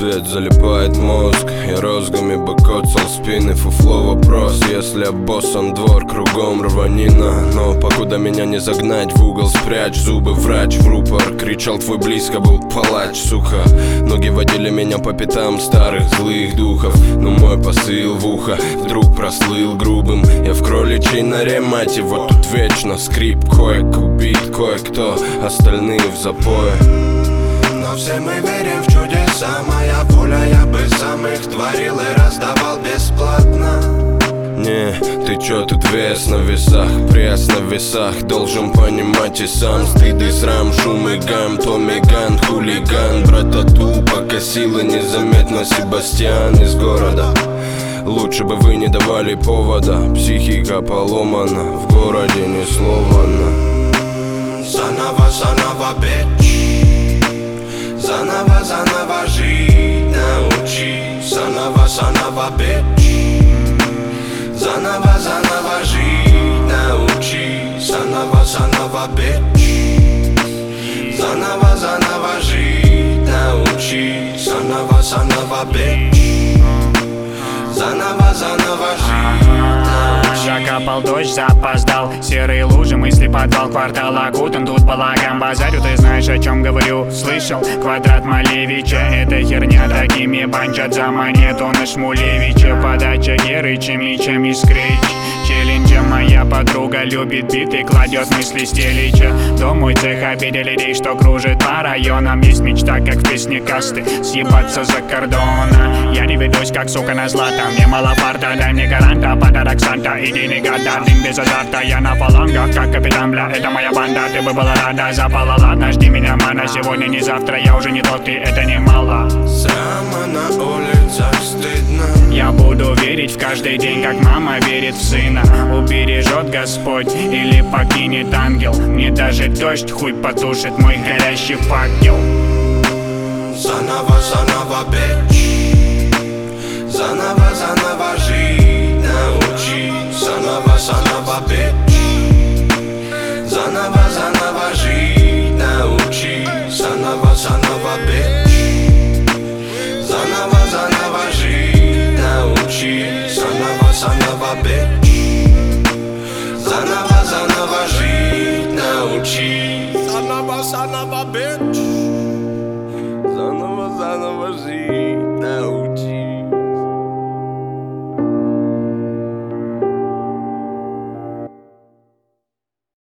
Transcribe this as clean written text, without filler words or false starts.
свет залипает мозг. Я розгами бы коцал спины, фуфло вопрос. Если обоссан двор, кругом рванина. Но покуда меня не загнать в угол, спрячь зубы, врач в рупор. Кричал, твой близко был палач, сука. Ноги водили меня по пятам старых злых духов. Но мой посыл в ухо вдруг прослыл грубым. Я в кроличьей норе, мать его, тут вечно скрип. Кое-кто убит, кое-кто, остальные в запое. Но все мы верим в чудеса. Моя воля, я бы сам их творил и раздавал бесплатно. Не, ты чё, тут вес на весах, пресс на весах. Должен понимать и сам. Стыд и срам, шум и гам, Томми Ган, хулиган. Братату, пока силы незаметно. Себастьян из города. Лучше бы вы не давали повода. Психика поломана, в городе ни слова на. Заново, заново, бич. Заново, заново жить научи. Заново, заново, бич. Заново, заново жить научи. Заново, заново, бич. Заново, заново жить научи. Заново, заново, бич. Заново, заново жить научи. Закапал дождь, запоздал. Серые лужи, мысли, подвал, квартал окутан. Тут балаган, базарю, ты знаешь, о чем говорю. Слышал, квадрат Малевича. Эта херня такими банчат за монету на Шмулевича. Подача Герыча, мечем искрыч. Челленджа моя подруга любит биты, кладет мысли стелича. Дом мой цех обидели людей, что кружит по районам. Есть мечта, как в песне касты, съебаться за кордона. Я не ведусь, как сука на злато. Мне мало фарта, дай мне гаранта. Подарок Санта, иди не года, дым без азарта. Я на фалангах, как капитан, бля, это моя банда. Ты бы была рада, запала, ладно, жди меня, мана. Сегодня не завтра, я уже не тот, и это немало. Срама на улицах стыдно. Я буду верить в каждый день, как мама верит в сына. Убережет Господь или покинет ангел. Мне даже дождь хуй потушит мой горящий факел. Заново, заново, бич.